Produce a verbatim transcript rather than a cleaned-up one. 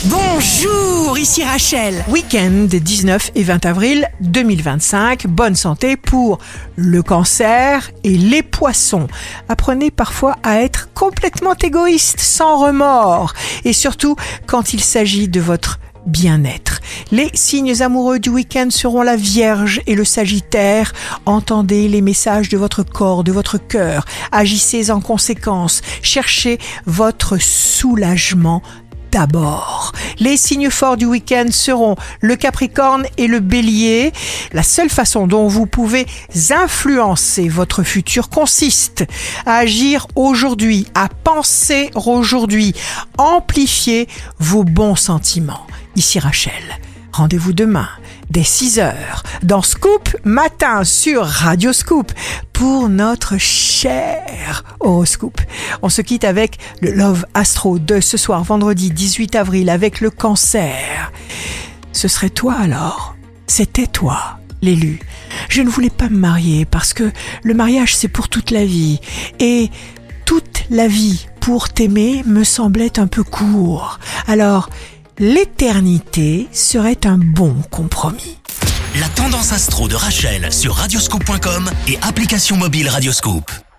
Bonjour, ici Rachel. Week-end des dix-neuf et vingt avril deux mille vingt-cinq. Bonne santé pour le cancer et les poissons. Apprenez parfois à être complètement égoïste, sans remords. Et surtout, quand il s'agit de votre bien-être. Les signes amoureux du week-end seront la Vierge et le Sagittaire. Entendez les messages de votre corps, de votre cœur. Agissez en conséquence. Cherchez votre soulagement d'abord. Les signes forts du week-end seront le Capricorne et le Bélier. La seule façon dont vous pouvez influencer votre futur consiste à agir aujourd'hui, à penser aujourd'hui, amplifier vos bons sentiments. Ici Rachel. Rendez-vous demain dès six heures dans Scoop Matin sur Radio Scoop pour notre cher horoscope. On se quitte avec le Love Astro de ce soir vendredi dix-huit avril avec le Cancer. Ce serait toi alors, c'était toi l'élu. Je ne voulais pas me marier parce que le mariage c'est pour toute la vie et toute la vie pour t'aimer me semblait un peu court. Alors l'éternité serait un bon compromis. La tendance astro de Rachel sur radioscoop point com et application mobile Radioscoop.